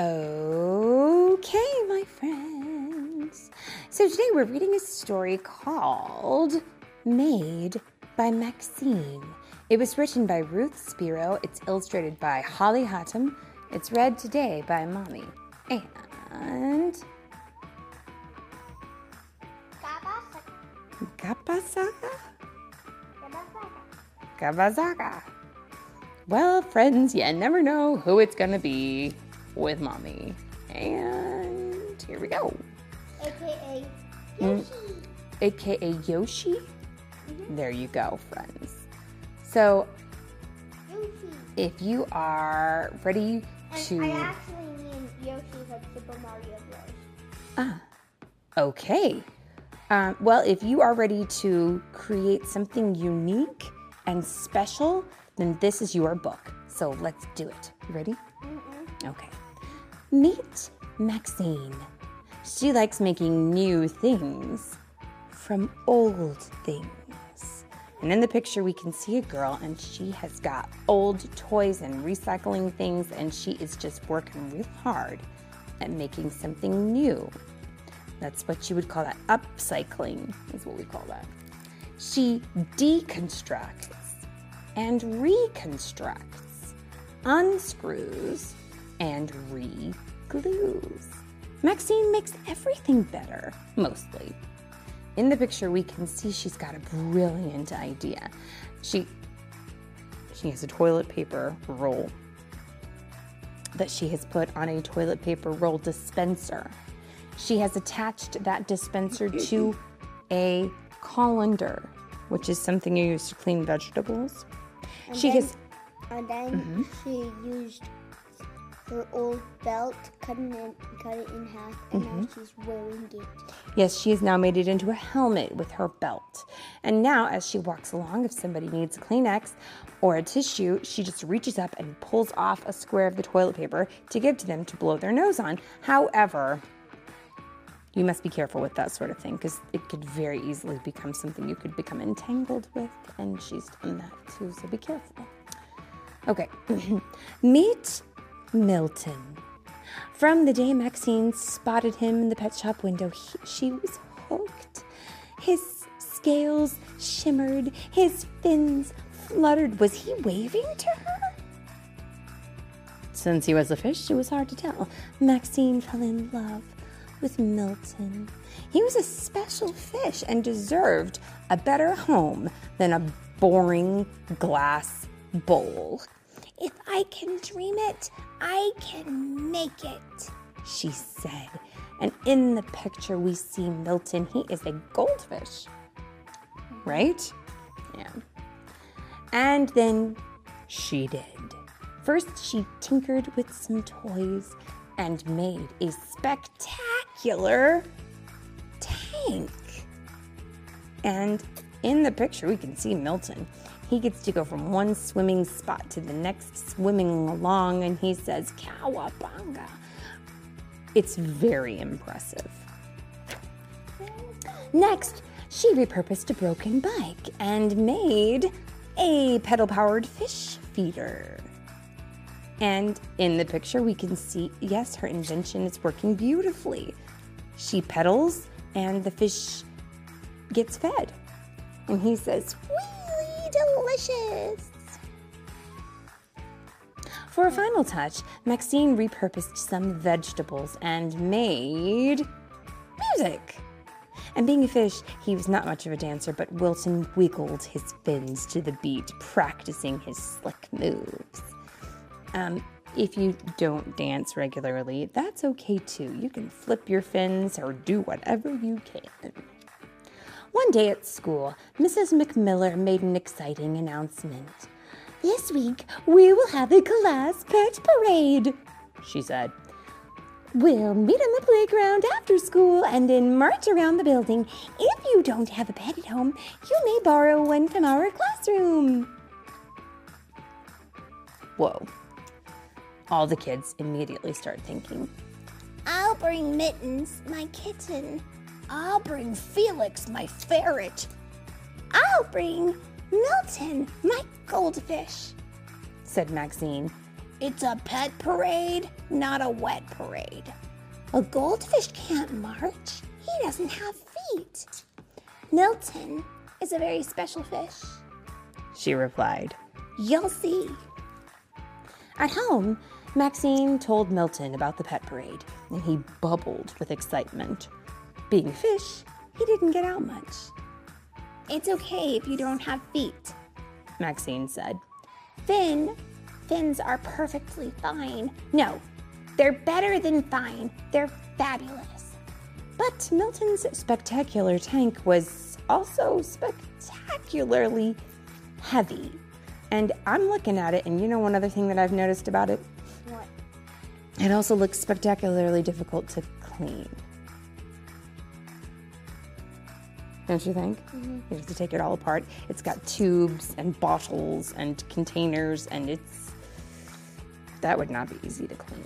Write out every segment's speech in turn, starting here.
Okay, my friends. So today we're reading a story called Made by Maxine. It was written by Ruth Spiro. It's illustrated by Holly Hattem. It's read today by Mommy. And Gabazaga. Well, friends, you never know who it's going to be with Mommy. And here we go. AKA Yoshi. AKA Yoshi? Mm-hmm. There you go, friends. So, Yoshi. If you are ready to... I actually mean Yoshi from Super Mario Bros. Okay. Well, if you are ready to create something unique and special, then this is your book. So let's do it. You ready? Mm-mm. Okay. Meet Maxine. She likes making new things from old things. And in the picture, we can see a girl, and she has got old toys and recycling things, and she is just working real hard at making something new. That's what you would call that. Upcycling is what we call that. She deconstructs and reconstructs, unscrews and re-glues. Maxine makes everything better, mostly. In the picture, we can see she's got a brilliant idea. She has a toilet paper roll that she has put on a toilet paper roll dispenser. She has attached that dispenser to a colander, which is something you use to clean vegetables. And She then she used her old belt, cut it in half, and now she's wearing it. Yes, she has now made it into a helmet with her belt. And now, as she walks along, if somebody needs a Kleenex or a tissue, she just reaches up and pulls off a square of the toilet paper to give to them to blow their nose on. However, you must be careful with that sort of thing because it could very easily become something you could become entangled with, and she's done that too, so be careful. Okay, meet Milton. From the day Maxine spotted him in the pet shop window, she was hooked. His scales shimmered, his fins fluttered. Was he waving to her? Since he was a fish, it was hard to tell. Maxine fell in love with Milton. He was a special fish and deserved a better home than a boring glass bowl. If I can dream it, I can make it, she said. And in the picture we see Milton. He is a goldfish, right? Yeah. And then she did. First, she tinkered with some toys and made a spectacular tank. And in the picture, we can see Milton. He gets to go from one swimming spot to the next, swimming along, and he says, "Cowabunga." It's very impressive. Next, she repurposed a broken bike and made a pedal-powered fish feeder. And in the picture, we can see, yes, her invention is working beautifully. She pedals, and the fish gets fed. And he says, "Really delicious." For a final touch, Maxine repurposed some vegetables and made music. And being a fish, he was not much of a dancer, but Wilton wiggled his fins to the beat, practicing his slick moves. If you don't dance regularly, that's okay too. You can flip your fins or do whatever you can. One day at school, Mrs. McMiller made an exciting announcement. "This week, we will have a class pet parade," she said. "We'll meet on the playground after school and then march around the building. If you don't have a pet at home, you may borrow one from our classroom." Whoa. All the kids immediately start thinking, "I'll bring Mittens, my kitten. I'll bring Felix, my ferret. I'll bring Milton, my goldfish," said Maxine. It's a pet parade, not a wet parade. A goldfish can't march. He doesn't have feet. Milton is a very special fish, she replied. You'll see. At home, Maxine told Milton about the pet parade, and he bubbled with excitement. Being a fish, he didn't get out much. It's okay if you don't have feet, Maxine said. Fins are perfectly fine. No, they're better than fine. They're fabulous. But Milton's spectacular tank was also spectacularly heavy. And I'm looking at it, and you know one other thing that I've noticed about it? What? It also looks spectacularly difficult to clean. Don't you think? Mm-hmm. You have to take it all apart. It's got tubes and bottles and containers, and that would not be easy to clean.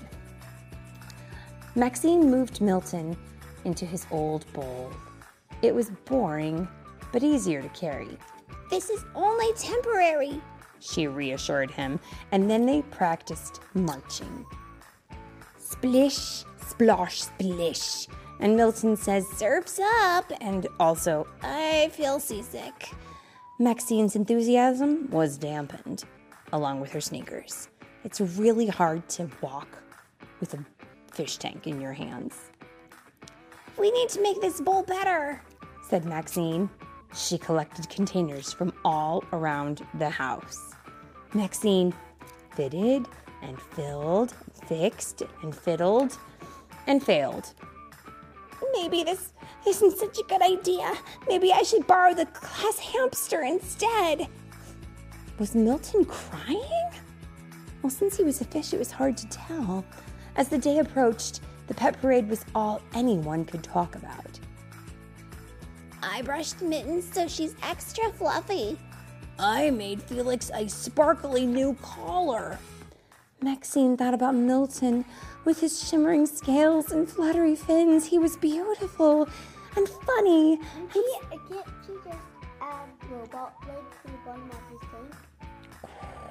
Maxine moved Milton into his old bowl. It was boring, but easier to carry. This is only temporary, she reassured him, and then they practiced marching. Splish, splosh, splish. And Milton says, surf's up, and also, I feel seasick. Maxine's enthusiasm was dampened, along with her sneakers. It's really hard to walk with a fish tank in your hands. We need to make this bowl better, said Maxine. She collected containers from all around the house. Maxine fitted and filled, fixed and fiddled, and failed. Maybe this isn't such a good idea. Maybe I should borrow the class hamster instead. Was Milton crying? Well, since he was a fish, it was hard to tell. As the day approached, the pet parade was all anyone could talk about. I brushed Mittens so she's extra fluffy. I made Felix a sparkly new collar. Maxine thought about Milton. With his shimmering scales and fluttery fins, he was beautiful and funny. Can't you just add robot legs to the bottom of his tank?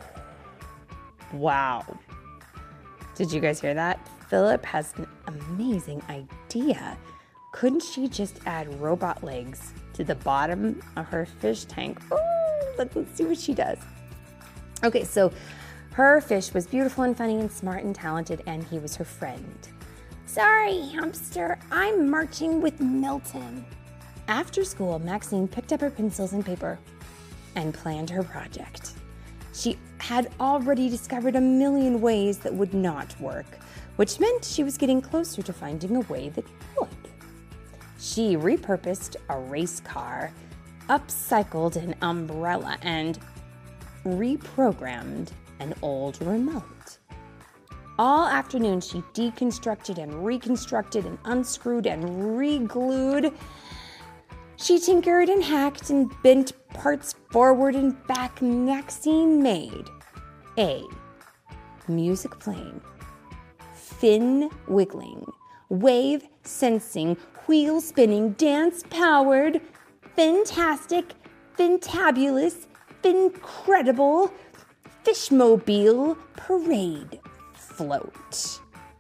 Wow. Did you guys hear that? Philip has an amazing idea. Couldn't she just add robot legs to the bottom of her fish tank? Oh, let's see what she does. Okay, so her fish was beautiful and funny and smart and talented, and he was her friend. Sorry, hamster, I'm marching with Milton. After school, Maxine picked up her pencils and paper and planned her project. She had already discovered a million ways that would not work, which meant she was getting closer to finding a way that would. She repurposed a race car, upcycled an umbrella, and reprogrammed an old remote. All afternoon, she deconstructed and reconstructed and unscrewed and re-glued. She tinkered and hacked and bent parts forward and back. Maxine made a music playing, fin wiggling, wave sensing, wheel spinning, dance powered, fantastic, fantabulous, fincredible, fishmobile parade float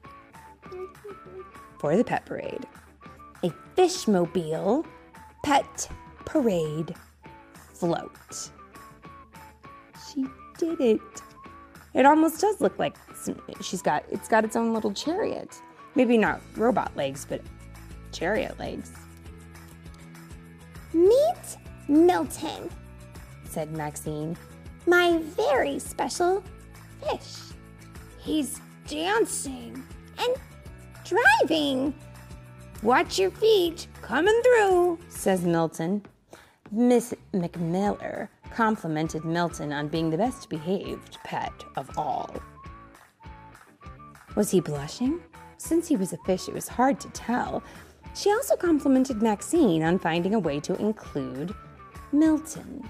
for the pet parade. A fishmobile pet parade float. She did it. It almost does look like it's got its own little chariot. Maybe not robot legs, but chariot legs. Meet Milton, said Maxine. My very special fish. He's dancing and driving. Watch your feet coming through, says Milton. Miss McMiller complimented Milton on being the best behaved pet of all. Was he blushing? Since he was a fish, it was hard to tell. She also complimented Maxine on finding a way to include Milton.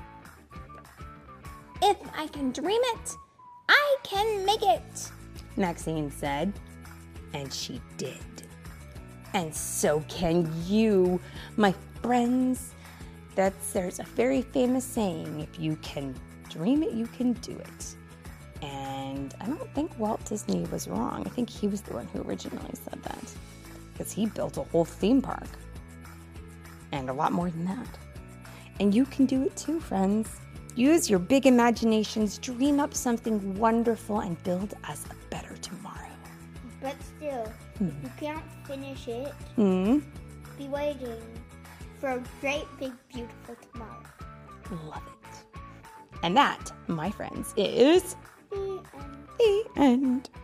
If I can dream it, I can make it, Maxine said. And she did. And so can you, my friends. There's a very famous saying, if you can dream it, you can do it. And And I don't think Walt Disney was wrong. I think he was the one who originally said that. Because he built a whole theme park. And a lot more than that. And you can do it too, friends. Use your big imaginations, dream up something wonderful, and build us a better tomorrow. But still, if you can't finish it, be waiting for a great, big, beautiful tomorrow. Love it. And that, my friends, is The end. the end.